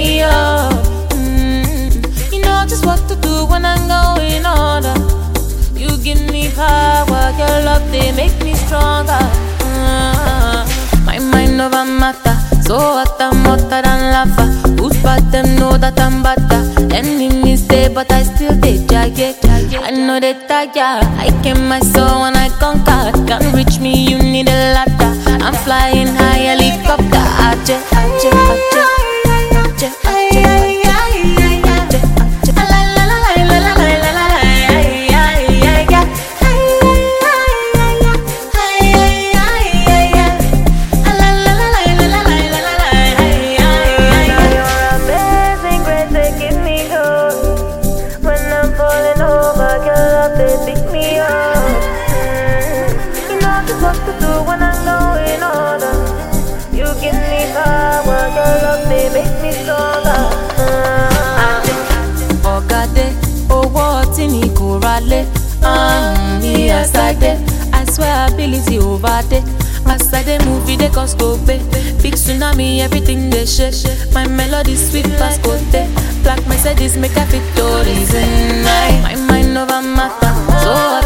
me up. You know just what to do when I'm going under. You give me power, your love they make me stronger. My mind over matter, so hot I'm hotter than lava. Who's bad them know that I'm better. Enemies say but I still dey jagged. I know they tire. I came my soul when I conquer. Can't reach me, you need a ladder. I'm flying high helicopter. Aje, aje, aje, aje, aje, aje. What to do when I'm going under. You give me power, your love they make me stronger. Ogade, what in Ikorale. Me as I did, I swear ability over there. As I dey move it, they cause go pay. Big tsunami, everything they shake. My melody sweet past kote. Black Mercedes make a fit to reason. My mind over matter, so